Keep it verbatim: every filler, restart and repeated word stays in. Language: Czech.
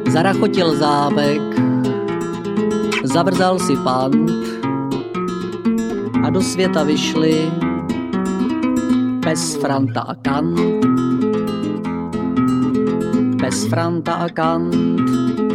Zarachotil zámek, zavrzal si pant a do světa vyšli pes, Franta a Kant. Pes, Franta a Kant.